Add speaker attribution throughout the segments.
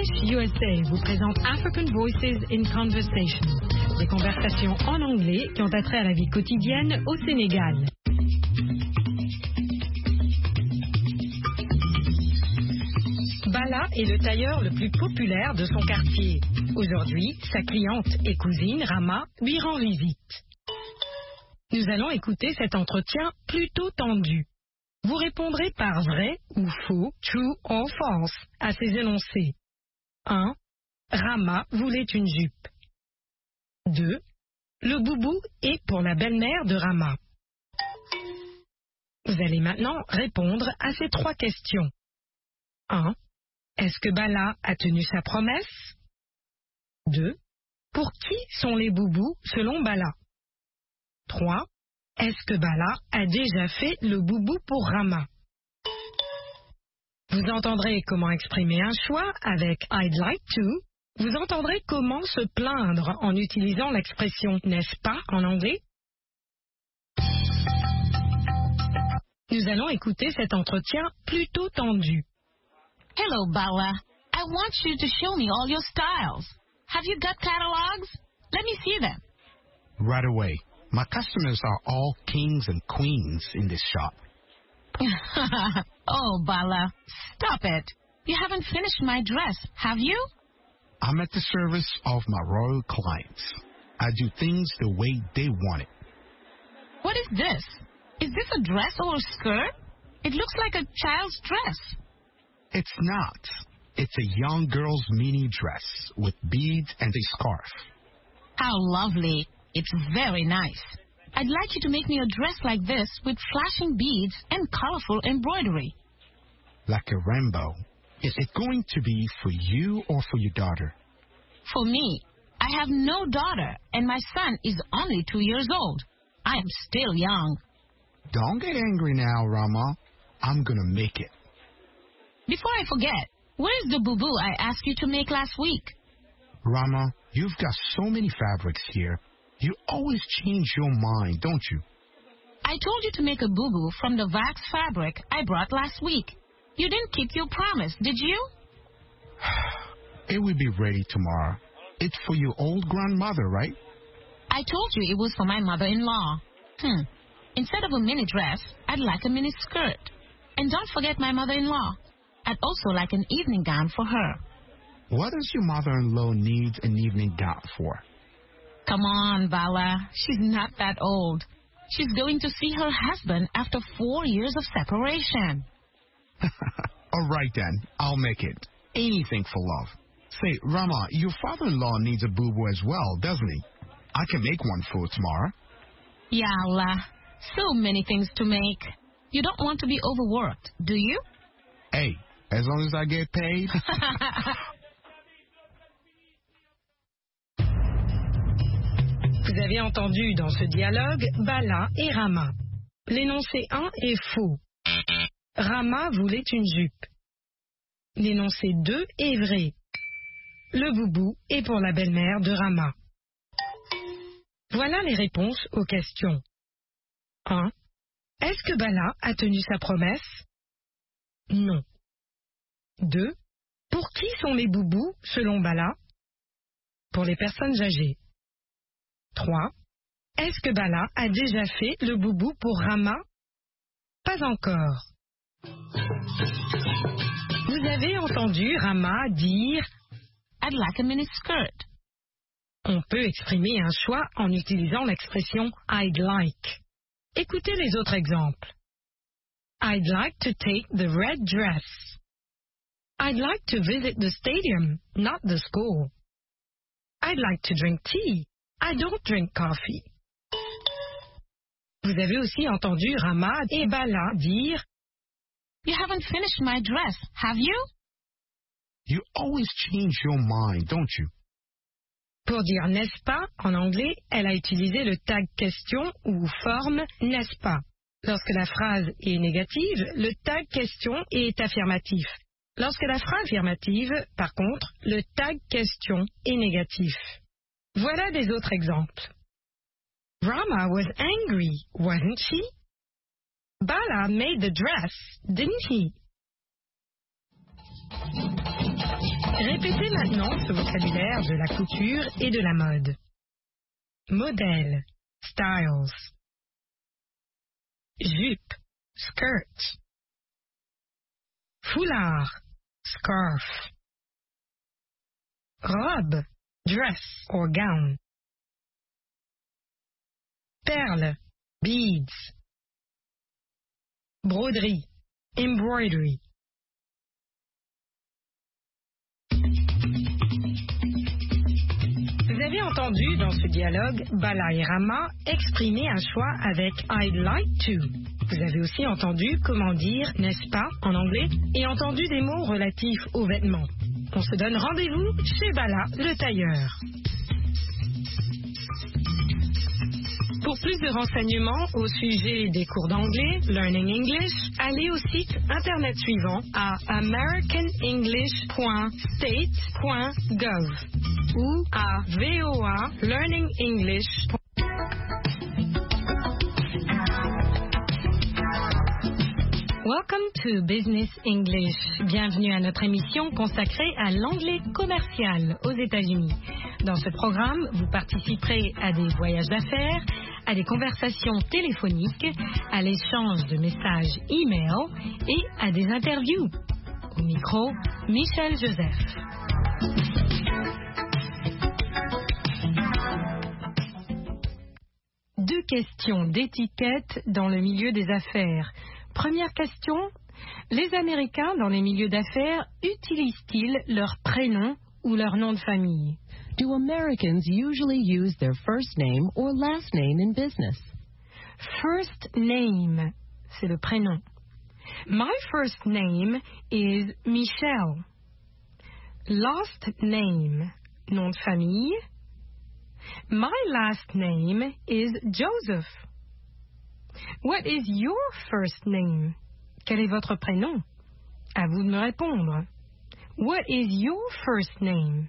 Speaker 1: English USA vous présente African Voices in Conversation, des conversations en anglais qui ont attrait à la vie quotidienne au Sénégal. Bala est le tailleur le plus populaire de son quartier. Aujourd'hui, sa cliente et cousine, Rama, lui rend visite. Nous allons écouter cet entretien plutôt tendu. Vous répondrez par vrai ou faux, true or false, à ces énoncés. 1. Rama voulait une jupe. 2. Le boubou est pour la belle-mère de Rama. Vous allez maintenant répondre à ces 3 questions. 1. Est-ce que Bala a tenu sa promesse? 2. Pour qui sont les boubous selon Bala? 3. Est-ce que Bala a déjà fait le boubou pour Rama? Vous entendrez comment exprimer un choix avec I'd like to. Vous entendrez comment se plaindre en utilisant l'expression n'est-ce pas en anglais. Nous allons écouter cet entretien plutôt tendu.
Speaker 2: Hello, Bala. I want you to show me all your styles. Have you got catalogs? Let me see them.
Speaker 3: Right away. My customers are all kings and queens in this shop.
Speaker 2: Oh, Bala, stop it. You haven't finished my dress, have you?
Speaker 3: I'm at the service of my royal clients. I do things the way they want it.
Speaker 2: What is this? Is this a dress or a skirt? It looks like a child's dress.
Speaker 3: It's not. It's a young girl's mini dress with beads and a scarf.
Speaker 2: How lovely. It's very nice. I'd like you to make me a dress like this with flashing beads and colorful embroidery.
Speaker 3: Like a rainbow. Is it going to be for you or for your daughter?
Speaker 2: For me. I have no daughter, and my son is only 2 years old. I am still young.
Speaker 3: Don't get angry now, Rama. I'm gonna make it.
Speaker 2: Before I forget, where is the boubou I asked you to make last week?
Speaker 3: Rama, you've got so many fabrics here. You always change your mind, don't you?
Speaker 2: I told you to make a boubou from the wax fabric I brought last week. You didn't keep your promise, did you?
Speaker 3: It will be ready tomorrow. It's for your old grandmother, right?
Speaker 2: I told you it was for my mother-in-law. Instead of a mini dress, I'd like a mini skirt. And don't forget my mother-in-law. I'd also like an evening gown for her.
Speaker 3: What does your mother-in-law need an evening gown for?
Speaker 2: Come on, Bala. She's not that old. She's going to see her husband after 4 years of separation.
Speaker 3: All right, then. I'll make it. Anything for love. Say, Rama, your father-in-law needs a boo-boo as well, doesn't he? I can make one for tomorrow.
Speaker 2: Ya Allah. So many things to make. You don't want to be overworked, do you?
Speaker 3: Hey, as long as I get paid.
Speaker 1: Vous avez entendu dans ce dialogue Bala et Rama. L'énoncé 1 est faux. Rama voulait une jupe. L'énoncé 2 est vrai. Le boubou est pour la belle-mère de Rama. Voilà les réponses aux questions. 1. Est-ce que Bala a tenu sa promesse? Non. 2. Pour qui sont les boubous selon Bala? Pour les personnes âgées. 3. Est-ce que Bala a déjà fait le boubou pour Rama? Pas encore. Vous avez entendu Rama dire
Speaker 2: I'd like a mini skirt.
Speaker 1: On peut exprimer un choix en utilisant l'expression I'd like. Écoutez les autres exemples. I'd like to take the red dress. I'd like to visit the stadium, not the school. I'd like to drink tea. I don't drink coffee. Vous avez aussi entendu Rama et Bala dire
Speaker 2: You haven't finished my dress, have you?
Speaker 3: You always change your mind, don't you?
Speaker 1: Pour dire n'est-ce pas, en anglais, elle a utilisé le tag question ou forme n'est-ce pas. Lorsque la phrase est négative, le tag question est affirmatif. Lorsque la phrase est affirmative, par contre, le tag question est négatif. Voilà des autres exemples. Rama was angry, wasn't she? Bala made the dress, didn't he? Répétez maintenant ce vocabulaire de la couture et de la mode. Modèle, styles. Jupe, skirt. Foulard, scarf. Robe, dress or gown. Perles, beads. Broderie, embroidery. Vous avez entendu dans ce dialogue Bala et Rama exprimer un choix avec I'd like to. Vous avez aussi entendu comment dire n'est-ce pas en anglais et entendu des mots relatifs aux vêtements. On se donne rendez-vous chez Bala le tailleur. Pour plus de renseignements au sujet des cours d'anglais, Learning English, allez au site internet suivant à americanenglish.state.gov ou à VOA Learning English. Welcome to Business English. Bienvenue à notre émission consacrée à l'anglais commercial aux États-Unis. Dans ce programme, vous participerez à des voyages d'affaires, à des conversations téléphoniques, à l'échange de messages e-mail et à des interviews. Au micro, Michel Joseph. Deux questions d'étiquette dans le milieu des affaires. Première question, les Américains dans les milieux d'affaires utilisent-ils leur prénom ou leur nom de famille?
Speaker 4: Do Americans usually use their first name or last name in business?
Speaker 1: First name, c'est le prénom. My first name is Michelle. Last name, nom de famille. My last name is Joseph. What is your first name? Quel est votre prénom? À vous de me répondre. What is your first name?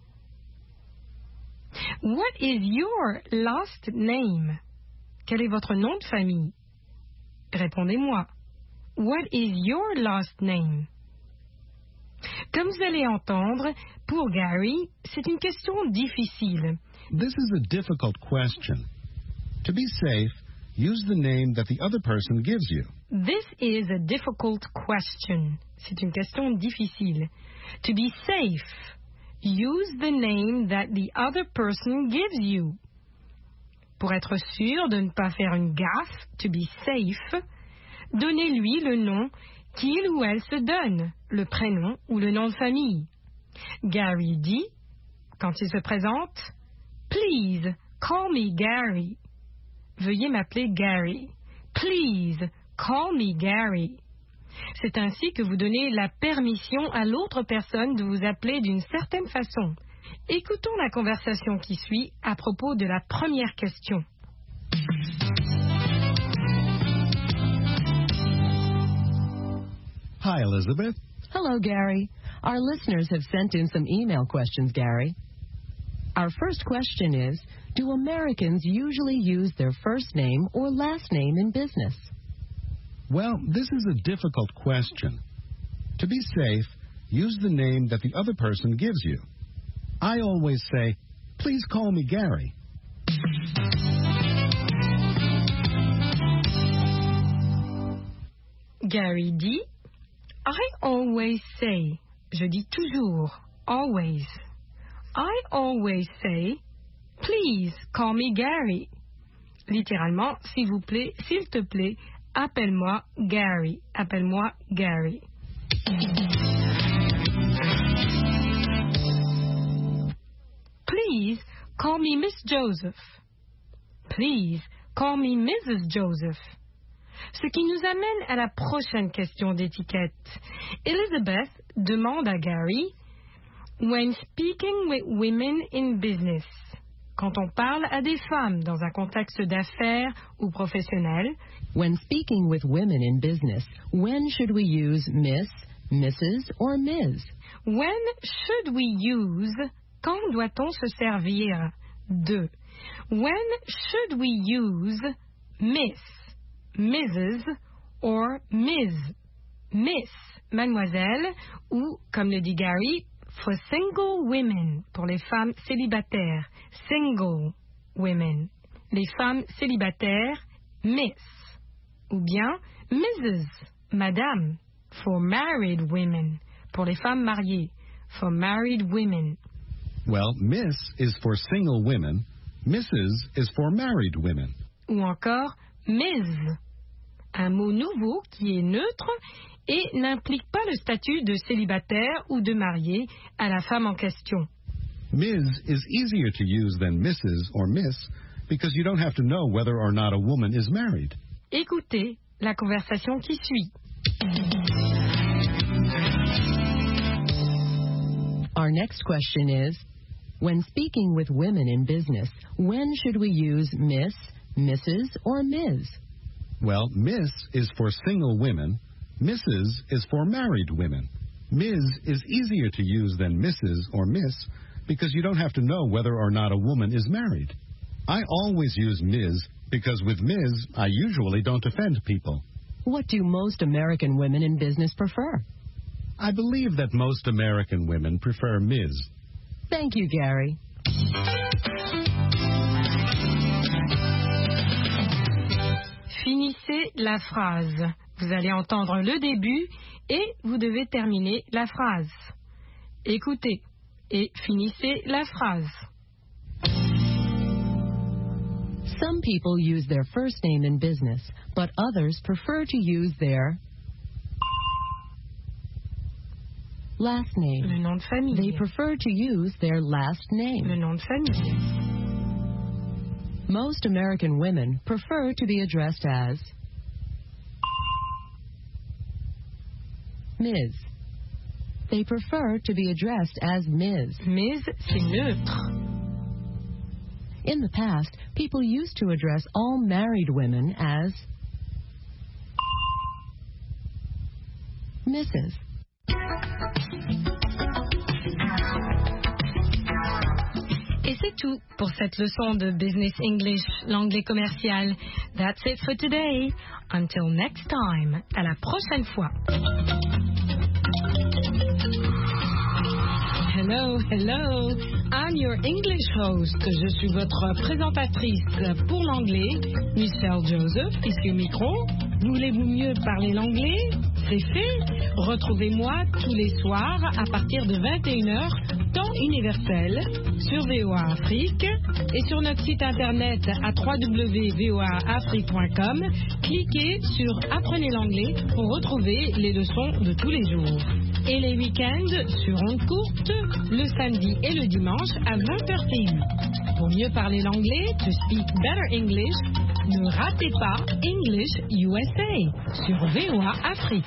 Speaker 1: What is your last name? Quel est votre nom de famille? Répondez-moi. What is your last name? Comme vous allez entendre, pour Gary, c'est une question difficile.
Speaker 5: This is a difficult question. To be safe, use the name that the other person gives you.
Speaker 1: This is a difficult question. C'est une question difficile. To be safe, use the name that the other person gives you. Pour être sûr de ne pas faire une gaffe, to be safe, donnez-lui le nom qu'il ou elle se donne, le prénom ou le nom de famille. Gary dit, quand il se présente, Please, call me Gary. Veuillez m'appeler Gary. Please, call me Gary. C'est ainsi que vous donnez la permission à l'autre personne de vous appeler d'une certaine façon. Écoutons la conversation qui suit à propos de la première question.
Speaker 5: Hi, Elizabeth.
Speaker 4: Hello, Gary. Our listeners have sent in some email questions, Gary. Our first question is, do Americans usually use their first name or last name in business?
Speaker 5: Well, this is a difficult question. To be safe, use the name that the other person gives you. I always say, please call me Gary.
Speaker 1: Gary dit, I always say, je dis toujours, always. I always say, please call me Gary. Littéralement, s'il vous plaît, s'il te plaît, appelle-moi Gary. Appelle-moi Gary. Please call me Miss Joseph. Please call me Mrs. Joseph. Ce qui nous amène à la prochaine question d'étiquette. Elizabeth demande à Gary, when speaking with women in business, quand on parle à des femmes dans un contexte d'affaires ou professionnel,
Speaker 4: when speaking with women in business, when should we use Miss, Mrs. or Ms?
Speaker 1: When should we use, quand doit-on se servir de? When should we use Miss, Mrs. or Ms? Miss, mademoiselle, ou, comme le dit Gary, For single women, pour les femmes célibataires. Single women. Les femmes célibataires, Miss. Ou bien Mrs. Madame. For married women. Pour les femmes mariées. For married women.
Speaker 5: Well, Miss is for single women. Mrs. is for married women.
Speaker 1: Ou encore Ms. Un mot nouveau qui est neutre et n'implique pas le statut de célibataire ou de marié à la femme en question.
Speaker 5: Ms. is easier to use than Mrs. or Miss because you don't have to know whether or not a woman is married.
Speaker 1: Écoutez la conversation qui suit.
Speaker 4: Our next question is, when speaking with women in business, when should we use Miss, Mrs., or Ms.?
Speaker 5: Well, Miss is for single women. Mrs. is for married women. Ms. is easier to use than Mrs. or Miss because you don't have to know whether or not a woman is married. I always use Ms. because with Ms. I usually don't offend people.
Speaker 4: What do most American women in business prefer?
Speaker 5: I believe that most American women prefer Ms.
Speaker 4: Thank you, Gary.
Speaker 1: Finissez la phrase. Vous allez entendre le début et vous devez terminer la phrase. Écoutez et finissez la phrase.
Speaker 4: Some people use their first name in business, but others prefer to use their last name.
Speaker 1: Le nom de famille.
Speaker 4: They prefer to use their last name.
Speaker 1: Le nom de famille.
Speaker 4: Most American women prefer to be addressed as Ms. They prefer to be addressed as Ms.
Speaker 1: Ms, c'est neutre.
Speaker 4: In the past, people used to address all married women as Mrs.
Speaker 1: Et c'est tout pour cette leçon de Business English, l'anglais commercial. That's it for today. Until next time. À la prochaine fois. Hello, hello. I'm your English host. Je suis votre présentatrice pour l'anglais, Michelle Joseph, ici au micro. Voulez-vous mieux parler l'anglais? C'est fait. Retrouvez-moi tous les soirs à partir de 21h, temps universel, sur VOA Afrique et sur notre site internet à www.voaafrique.com. Cliquez sur Apprenez l'anglais pour retrouver les leçons de tous les jours. Et les week-ends sur ondes courtes, le samedi et le dimanche à 20h TU. Pour mieux parler l'anglais, to speak better English, ne ratez pas English USA sur VOA Afrique.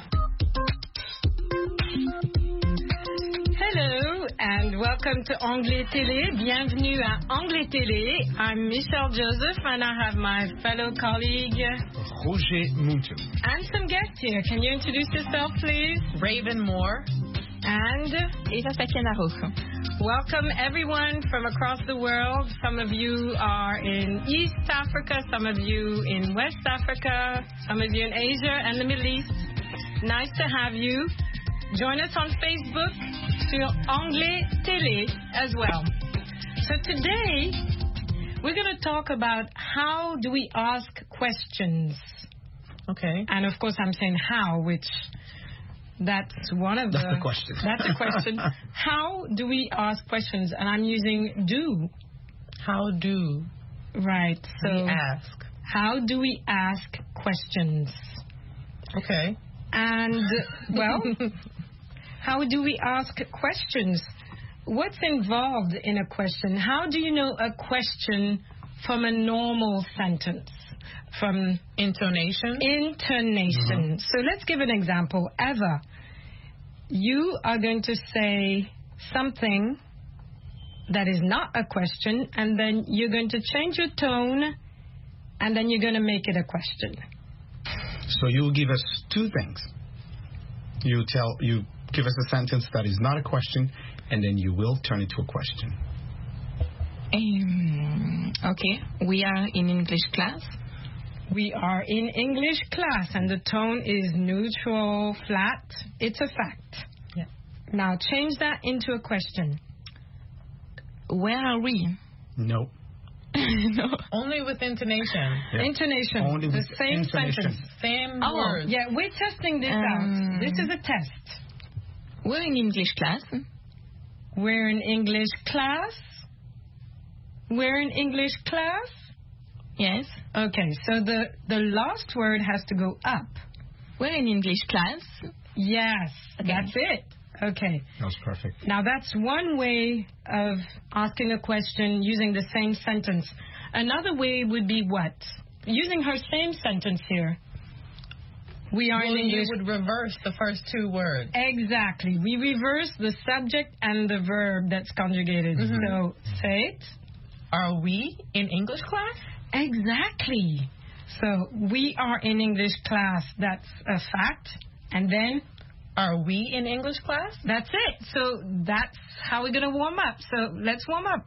Speaker 1: Hello and welcome to Anglais Télé. Bienvenue à Anglais Télé. I'm Michelle Joseph and I have my fellow colleague
Speaker 3: Roger Muntu.
Speaker 1: and some guests here. Can you introduce yourself, please?
Speaker 6: Raven Moore.
Speaker 1: And
Speaker 6: Eva Pequena Rojo.
Speaker 1: welcome everyone from across the world. Some of you are in East Africa, some of you in West Africa, some of you in Asia and the Middle East. Nice to have you. Join us on Facebook sur Anglais Télé as well. So today we're going to talk about how do we ask questions.
Speaker 6: Okay.
Speaker 1: And of course I'm saying how, which that's one of
Speaker 3: That's the question.
Speaker 1: That's a question. How do we ask questions? And I'm using do.
Speaker 6: How do
Speaker 1: Right. So
Speaker 6: we ask?
Speaker 1: how do we ask questions?
Speaker 6: Okay.
Speaker 1: And well, how do we ask questions? What's involved in a question? How do you know a question from a normal sentence? From
Speaker 6: Intonation.
Speaker 1: intonation. So let's give an example. Eva, you are going to say something that is not a question, and then you're going to change your tone, and then you're going to make it a question.
Speaker 3: So you'll give us two things. You give us a sentence that is not a question, and then you will turn it to a question.
Speaker 6: Okay. We are in English class.
Speaker 1: We are in English class, and the tone is neutral, flat. It's a fact.
Speaker 6: Yeah.
Speaker 1: Now change that into a question.
Speaker 2: Where are we?
Speaker 3: No.
Speaker 2: No.
Speaker 6: Only with intonation.
Speaker 3: Yeah.
Speaker 1: Intonation.
Speaker 3: Only
Speaker 1: the
Speaker 3: with
Speaker 1: same
Speaker 3: intonation.
Speaker 1: sentence.
Speaker 6: Same
Speaker 2: Oh,
Speaker 6: words.
Speaker 1: Yeah, we're testing this out. This is a test.
Speaker 2: We're in English class.
Speaker 1: We're in English class. We're in English class.
Speaker 2: Yes.
Speaker 1: Okay, so the last word has to go up.
Speaker 2: We're in English class.
Speaker 1: Yes,
Speaker 2: Okay.
Speaker 1: that's it. Okay.
Speaker 3: That was perfect.
Speaker 1: Now that's one way of asking a question using the same sentence. Another way would be what? Using her same sentence here. We are
Speaker 6: Well,
Speaker 1: in
Speaker 6: you
Speaker 1: English.
Speaker 6: would reverse the first two words.
Speaker 1: Exactly. We reverse the subject and the verb that's conjugated. So say it.
Speaker 6: Are we in English class?
Speaker 1: Exactly. So we are in English class. That's a fact. And then
Speaker 6: Are we in English class?
Speaker 1: that's it. So that's how we're going to warm up. So let's warm up.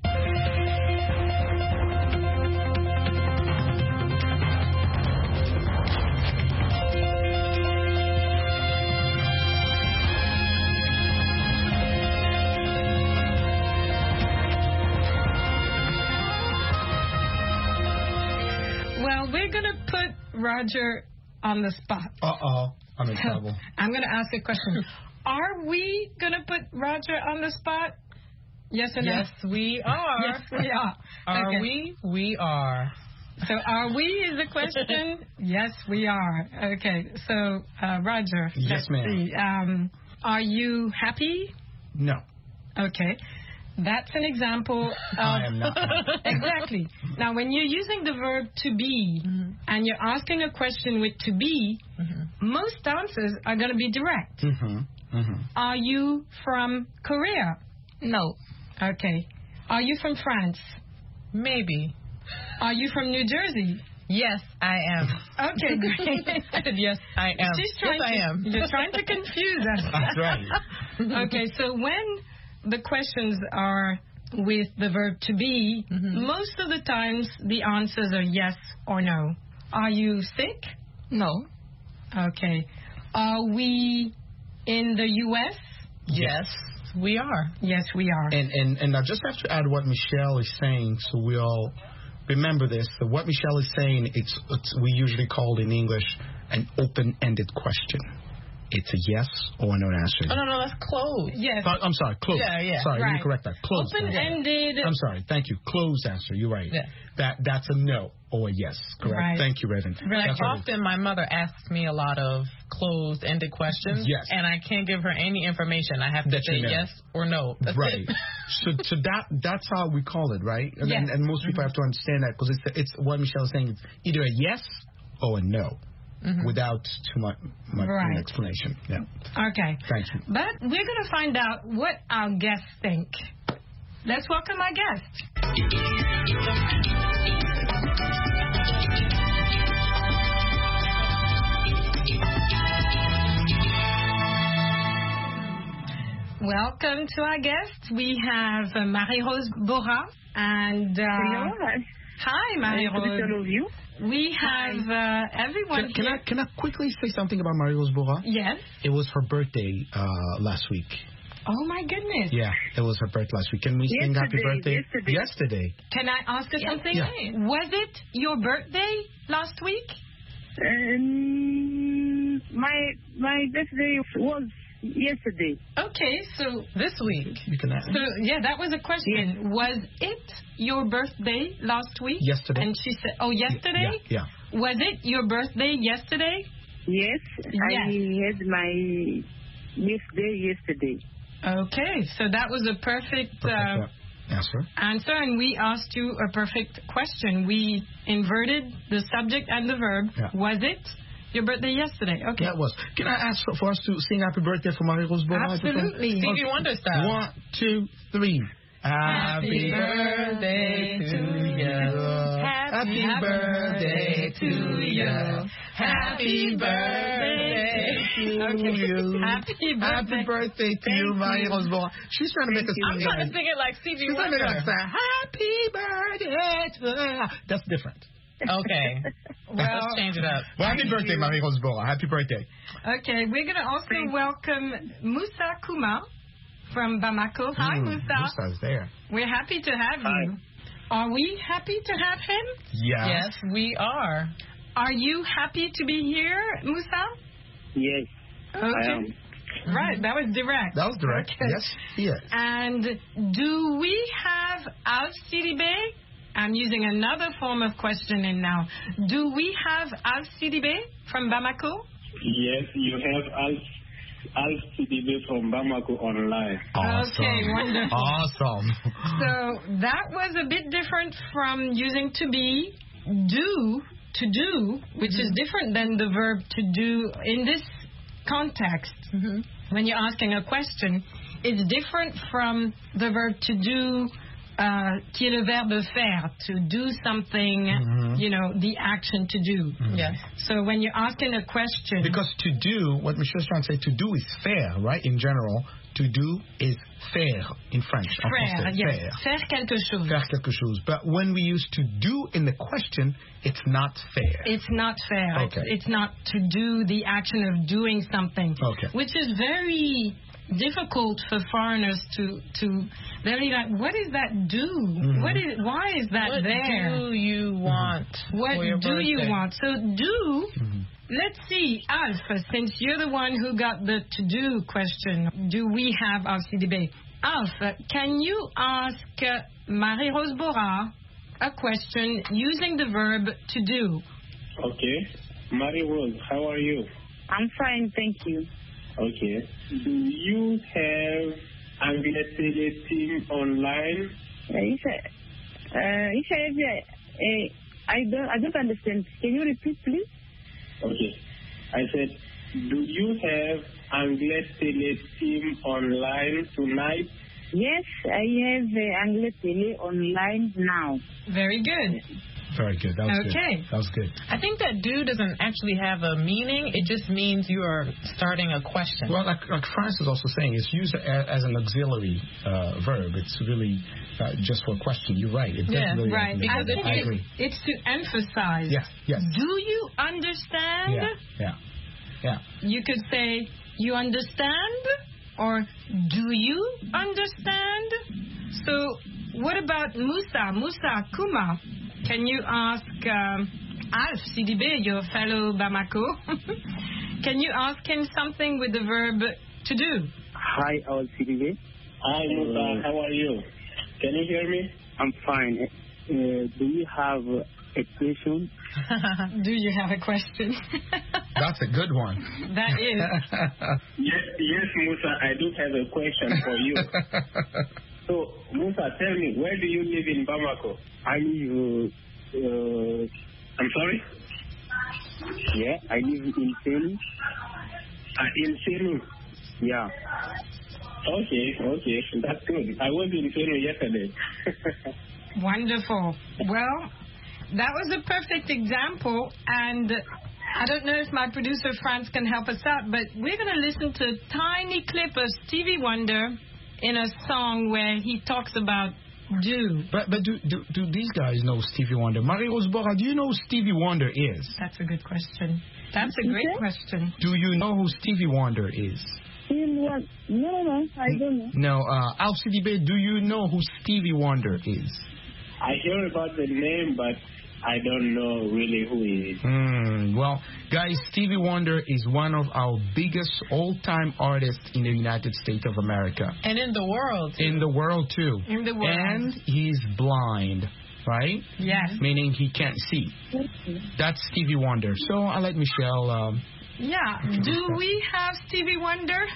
Speaker 1: Well, we're going to put Roger on the spot.
Speaker 3: Uh-oh. I'm in trouble.
Speaker 1: I'm going to ask a question. Are we going to put Roger on the spot? Yes or no?
Speaker 6: Yes, we are.
Speaker 1: Yes, we are.
Speaker 6: Are
Speaker 1: Okay.
Speaker 6: we? We are.
Speaker 1: So are we is the question? Yes, we are. Okay. So, Roger.
Speaker 3: Yes,
Speaker 1: let's
Speaker 3: ma'am.
Speaker 1: see. Are you happy?
Speaker 3: No.
Speaker 1: Okay. That's an example of...
Speaker 3: I am not.
Speaker 1: Exactly. Now, when you're using the verb to be and you're asking a question with to be, most answers are going to be direct.
Speaker 3: Mm-hmm. Mm-hmm.
Speaker 1: Are you from Korea?
Speaker 2: No.
Speaker 1: Okay. Are you from France?
Speaker 6: Maybe.
Speaker 1: Are you from New Jersey?
Speaker 6: Yes, I am.
Speaker 1: Okay, great.
Speaker 6: I said yes, I am.
Speaker 1: She's trying
Speaker 6: yes, I am.
Speaker 1: You're trying to confuse us.
Speaker 3: That's right.
Speaker 1: Okay, so when the questions are with the verb to be, most of the times the answers are yes or no. Are you sick?
Speaker 2: No.
Speaker 1: Okay. Are we in the U.S.?
Speaker 6: Yes, we are.
Speaker 1: Yes, we are.
Speaker 3: And I just have to add what Michelle is saying so we all remember this. So what Michelle is saying, it's we usually call in English an open-ended question. It's a yes or no answer.
Speaker 6: Oh, no, that's closed.
Speaker 1: Yes.
Speaker 3: I'm sorry, closed.
Speaker 6: Yeah.
Speaker 3: Sorry, let me
Speaker 1: Right.
Speaker 3: correct that. Closed.
Speaker 1: Open-ended.
Speaker 3: I'm sorry, thank you. Closed answer, you're right.
Speaker 6: Yeah.
Speaker 3: That's a no or a yes, correct?
Speaker 1: Right.
Speaker 3: Thank you, Raven.
Speaker 1: Right.
Speaker 3: That's what it is.
Speaker 6: Often my mother asks me a lot of closed-ended questions.
Speaker 3: Yes.
Speaker 6: And I can't give her any information. I have to
Speaker 3: That
Speaker 6: say
Speaker 3: you know.
Speaker 6: yes or no. That's
Speaker 3: Right.
Speaker 6: it.
Speaker 3: So that's how we call it, right? And,
Speaker 1: Yes.
Speaker 3: and most people have to understand that because it's what Michelle is saying. It's either a yes or a no, without too much
Speaker 1: Right.
Speaker 3: explanation. Yeah.
Speaker 1: Okay.
Speaker 3: Thank you.
Speaker 1: But we're going to find out what our guests think. Let's welcome our guest. Welcome to our guests. We have Marie-Rose Bora and...
Speaker 7: Hello.
Speaker 1: Hi, Marie-Rose.
Speaker 7: All of you.
Speaker 1: We have everyone
Speaker 3: Can
Speaker 1: here.
Speaker 3: I quickly say something about Marie-Rose Bora?
Speaker 1: Yes.
Speaker 3: It was her birthday last week.
Speaker 1: Oh, my goodness.
Speaker 3: Yeah, it was her birthday last week. Can we sing happy birthday? Yesterday.
Speaker 1: Can I ask you something?
Speaker 3: Yeah.
Speaker 1: Was it your birthday last week?
Speaker 7: My birthday was yesterday.
Speaker 1: Okay, so
Speaker 6: This week.
Speaker 3: You can ask.
Speaker 1: so yeah, that was a question. Was it your birthday last week?
Speaker 3: Yesterday.
Speaker 1: And she said, "Oh, yesterday."
Speaker 3: Yeah.
Speaker 1: Was it your birthday yesterday?
Speaker 7: Yes, I
Speaker 1: Yes.
Speaker 7: had my birthday yesterday.
Speaker 1: Okay, so that was a perfect
Speaker 3: Answer.
Speaker 1: answer, and we asked you a perfect question. We inverted the subject and the verb.
Speaker 3: Yeah.
Speaker 1: Was it your birthday yesterday? Okay.
Speaker 3: Yeah, it was. Can I ask for us to sing happy birthday for Marie-Rose Bora?
Speaker 1: Absolutely.
Speaker 6: Stevie Wonder style.
Speaker 3: 1, 2, 3.
Speaker 6: Happy birthday to you. Happy birthday to you. Happy birthday to you.
Speaker 1: Happy birthday.
Speaker 3: Happy birthday to you, Marie-Rose Bora. She's trying to make us
Speaker 6: I'm
Speaker 3: sing
Speaker 6: trying to sing it like Stevie
Speaker 3: She's trying to make us
Speaker 6: Wonder.
Speaker 3: say, happy birthday to you. That's different.
Speaker 6: Okay. Let's change it up.
Speaker 3: Well, happy birthday, Marie-Rose Bora. Happy birthday.
Speaker 1: Okay, we're going to also welcome Moussa Kouma from Bamako. Hi, Moussa.
Speaker 3: Moussa's there.
Speaker 1: We're happy to have you. Are we happy to have him?
Speaker 6: Yes, we are.
Speaker 1: Are you happy to be here, Moussa?
Speaker 7: Yes,
Speaker 1: Okay.
Speaker 7: I am.
Speaker 1: Right, that was direct.
Speaker 3: That was direct.
Speaker 1: Okay.
Speaker 3: Yes, yes.
Speaker 1: And do we have Alf Sidibé? I'm using another form of questioning now. Do we have Alf Sidibé from Bamako?
Speaker 8: Yes, you have Alf CDB from Bamako online.
Speaker 3: Awesome.
Speaker 1: Okay, wonderful.
Speaker 3: Awesome.
Speaker 1: So that was a bit different from using to be, to do, which is different than the verb to do in this context. When you're asking a question, it's different from the verb to do, qui est le verbe faire, to do something, you know, the action to do.
Speaker 6: Yes.
Speaker 1: So when you're asking a question...
Speaker 3: Because to do, what Michelle's trying to say, to do is faire, right? In general, to do is faire in French. En
Speaker 1: Faire,
Speaker 3: français,
Speaker 1: yes.
Speaker 3: faire.
Speaker 1: Faire quelque chose.
Speaker 3: Faire quelque chose. But when we use to do in the question, it's not fair.
Speaker 1: It's not fair.
Speaker 3: Okay.
Speaker 1: It's not to do the action of doing something.
Speaker 3: Okay.
Speaker 1: Which is very difficult for foreigners to they're really like, what is that do? Why is that
Speaker 6: What
Speaker 1: there?
Speaker 6: do you want?
Speaker 1: What
Speaker 6: for your
Speaker 1: do you
Speaker 6: birthday?
Speaker 1: want? So do, let's see, Alf, since you're the one who got the to-do question, do we have Alf CDB? Alf, can you ask Marie-Rose Bora a question using the verb to do?
Speaker 8: Okay. Marie-Rose, how are you?
Speaker 7: I'm fine, thank you.
Speaker 8: Okay. Do you have Anglais Télé team online?
Speaker 7: I don't understand. Can you repeat, please?
Speaker 8: Okay. I said, do you have Anglais Télé team online tonight?
Speaker 7: Yes, I have Anglais Télé online now.
Speaker 1: Very good.
Speaker 3: Very good. That was
Speaker 1: Okay.
Speaker 3: good. That was good.
Speaker 6: I think that do doesn't actually have a meaning. It just means you are starting a question.
Speaker 3: Well, like France is also saying, it's used as an auxiliary verb. It's really just for a question. You're right. It doesn't really
Speaker 1: Right.
Speaker 3: have a
Speaker 1: Because
Speaker 3: meaning. I agree.
Speaker 1: it's to emphasize.
Speaker 3: Yes, yes.
Speaker 1: Do you understand?
Speaker 3: Yeah.
Speaker 1: You could say, you understand? Or, do you understand? So, what about Moussa Kouma? Can you ask Alf Sidibé, your fellow Bamako? Can you ask him something with the verb to do?
Speaker 8: Hi, Alf CDB. Hi, Musa. How are you? Can you hear me? I'm fine. Do you have a question?
Speaker 1: Do you have a question?
Speaker 3: That's a good one.
Speaker 1: That is.
Speaker 8: Yes, Musa, I do have a question for you. So, Musa, tell me, where do you live in Bamako? I live, I'm sorry? Yeah, I live in Senu. In Senu? Yeah. Okay, that's good. I was in Senu yesterday.
Speaker 1: Wonderful. Well, that was a perfect example, and I don't know if my producer Franz can help us out, but we're going to listen to a tiny clip of Stevie Wonder in a song where he talks about do.
Speaker 3: But do these guys know Stevie Wonder? Marie-Rose Bora, do you know who Stevie Wonder is?
Speaker 1: That's a good question. That's a great question.
Speaker 3: Do you know who Stevie Wonder is?
Speaker 7: No, I don't know.
Speaker 3: No. Alf Sidibé, do you know who Stevie Wonder is?
Speaker 8: I hear about the name, but I don't know really who he is.
Speaker 3: Well, guys, Stevie Wonder is one of our biggest all-time artists in the United States of America.
Speaker 6: And in the world.
Speaker 3: In the world, too.
Speaker 1: In the world.
Speaker 3: And he's blind, right?
Speaker 1: Yes.
Speaker 3: Meaning he can't see. That's Stevie Wonder. So I'll let Michelle...
Speaker 1: Yeah. Do we have Stevie Wonder?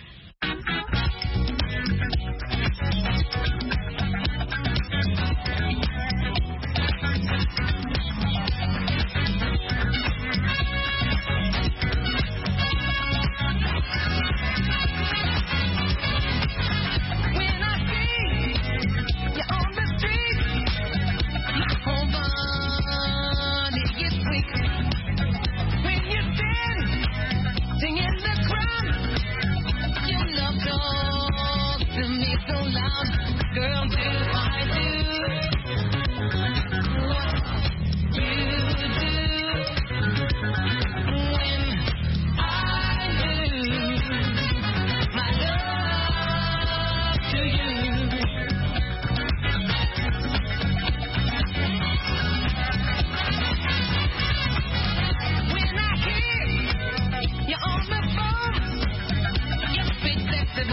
Speaker 9: Girl, do I do what you do?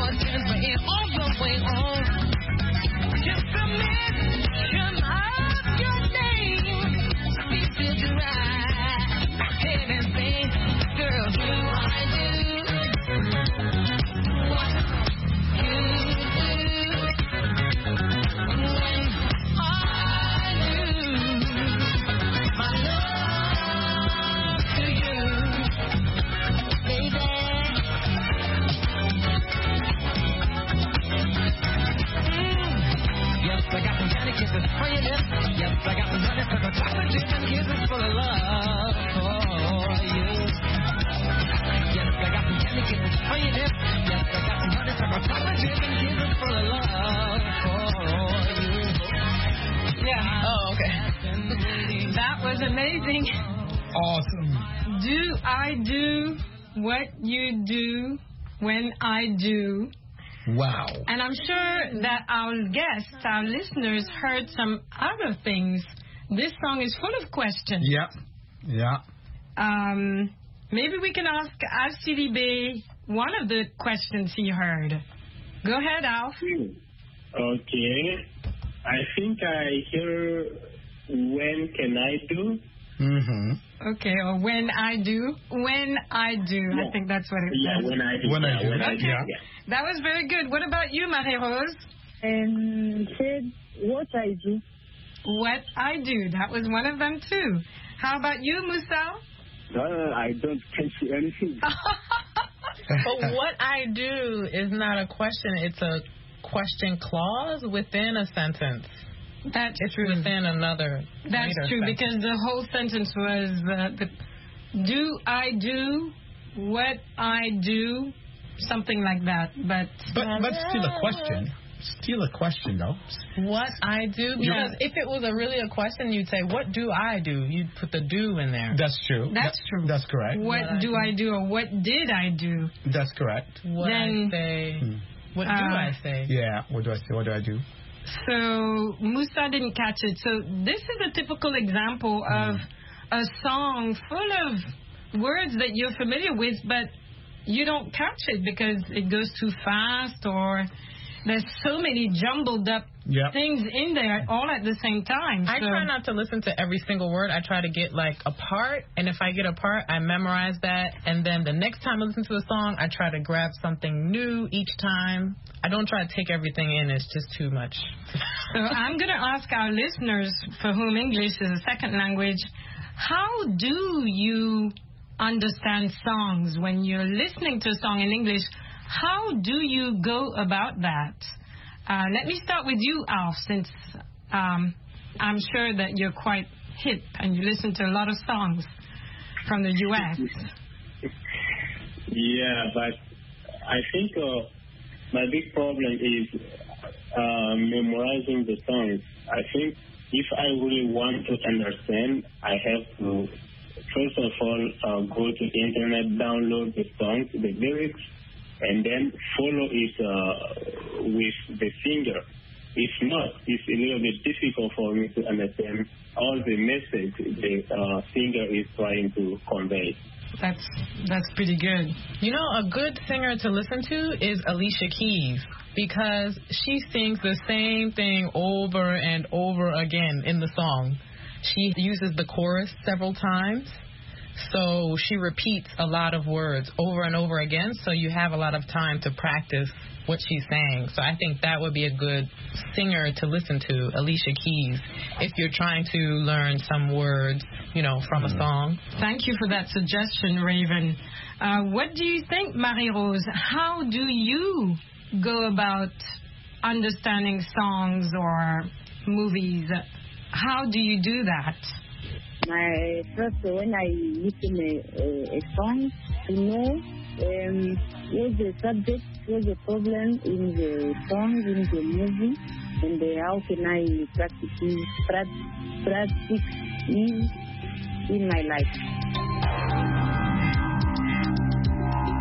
Speaker 9: emotions, but in all the way on. Just a mention of your name speaks to the right. Head and say, girl, do I do what you do when I do my love to you, baby. Yes, I got some candy kisses for your lips. Yes, I got some honey for the chocolate chips and kisses full of love for you. Yes, I got some candy kisses for your lips. Yes, I got some honey for the chocolate chips and kisses full of love for you.
Speaker 6: Yeah. Oh, okay.
Speaker 1: That was amazing.
Speaker 3: Awesome.
Speaker 1: Do I do what you do when I do?
Speaker 3: Wow.
Speaker 1: And I'm sure that our guests, our listeners, heard some other things. This song is full of questions.
Speaker 3: Yep. Yeah.
Speaker 1: Maybe we can ask Alcide B one of the questions he heard. Go ahead, Alf.
Speaker 8: Okay. I think I hear when can I do?
Speaker 3: Mm-hmm.
Speaker 1: Okay, or when I do. When I do.
Speaker 8: Yeah.
Speaker 1: I think that's what it
Speaker 8: Yeah,
Speaker 1: says.
Speaker 8: when I do.
Speaker 3: When I do.
Speaker 8: When I do.
Speaker 3: Yeah.
Speaker 8: Yeah.
Speaker 1: That was very good. What about you, Marie-Rose?
Speaker 7: Said what I do.
Speaker 1: What I do. That was one of them, too. How about you, Musa?
Speaker 8: I don't see anything.
Speaker 6: But what I do is not a question. It's a question clause within a sentence.
Speaker 1: That's
Speaker 6: It's
Speaker 1: true.
Speaker 6: within another.
Speaker 1: That's
Speaker 6: later
Speaker 1: true,
Speaker 6: sentence.
Speaker 1: because the whole sentence was, do I do what I do, something like that. But
Speaker 3: still a question. Still a question, though.
Speaker 6: What I do? Because if it was really a question, you'd say, what do I do? You'd put the do in there.
Speaker 3: That's true.
Speaker 1: That's true.
Speaker 3: That's correct.
Speaker 1: What do I do, or what did I do?
Speaker 3: That's correct.
Speaker 6: What
Speaker 1: Then-
Speaker 6: I say. What do I say?
Speaker 3: Yeah. What do I say? What do I do?
Speaker 1: So Musa didn't catch it. So this is a typical example of a song full of words that you're familiar with, but you don't catch it because it goes too fast, or there's so many jumbled up things in there all at the same time.
Speaker 6: I try not to listen to every single word. I try to get like a part, and if I get a part, I memorize that, and then the next time I listen to a song, I try to grab something new each time. I don't try to take everything in. It's just too much.
Speaker 1: So I'm going to ask our listeners for whom English is a second language, how do you understand songs when you're listening to a song in English? How do you go about that? Let me start with you, Alf, since I'm sure that you're quite hip and you listen to a lot of songs from the U.S.
Speaker 8: Yeah, but I think my big problem is memorizing the songs. I think if I really want to understand, I have to, first of all, go to the internet, download the songs, the lyrics, and then follow it with the singer. If not, it's a little bit difficult for me to understand all the message the singer is trying to convey.
Speaker 1: That's pretty good.
Speaker 6: You know, a good singer to listen to is Alicia Keys, because she sings the same thing over and over again in the song. She uses the chorus several times, so she repeats a lot of words over and over again, so you have a lot of time to practice what she's saying. So I think that would be a good singer to listen to, Alicia Keys, if you're trying to learn some words, you know, from a song.
Speaker 1: Thank you for that suggestion, Raven. What do you think, Marie-Rose? How do you go about understanding songs or movies? How do you do that?
Speaker 7: My first, when I listen a song, to know what's the subject, what's the problem in the song, in the movie, and how can I practice it in my life.